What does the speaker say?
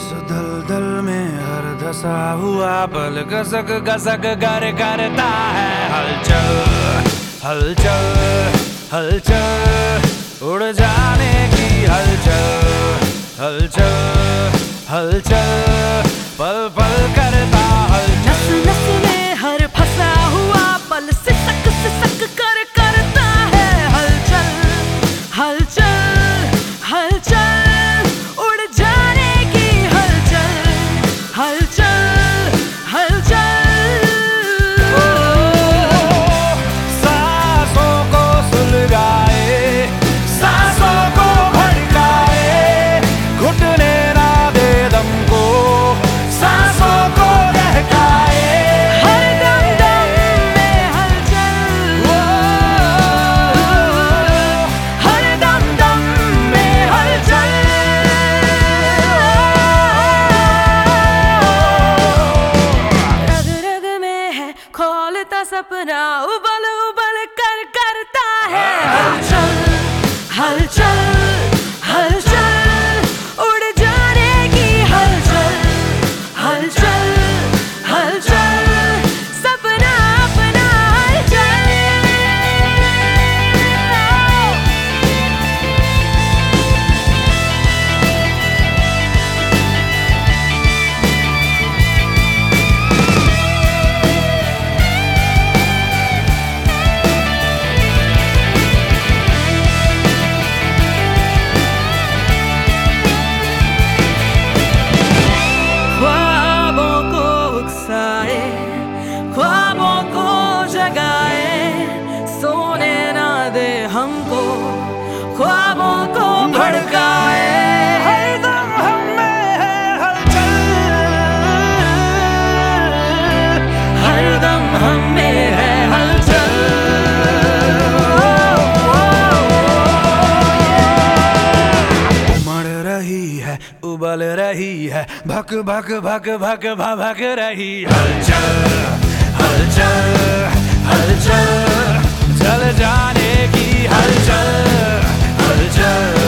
दलदल में हर धसा हुआ पल गसक गसक गर करता है हलचल हलचल हलचल उड़ जाने की हलचल हलचल हलचल पल पल करता हलचल नस नस में हर फंसा हुआ पल सिसक सिसक कर करता है हलचल हलचल हलचल उड़ जाने की हलचल हलचल हलचल सांसों को सुलगाए सांसों को भड़काए घुटने ना दे दम को सांसों को बहकाए हर दम दम में हलचल हर दम दम में हलचल रग रग में है खोलता सपना उबल उबल कर करता है हलचल हलचल हलचल उड़ जाने की हलचल हलचल हलचल सपना अपना हलचल ख्वाबों को उकसाए ख्वाबों को जगाए सोने ना दे हमको ख्वाबों को भड़काए हरदम हम में है हलचल हरदम हम में है हलचल उमड़ रही है उबल रही है भक भक भक भक भक रही हलचल हलचल हलचल चल जाने की हलचल हलचल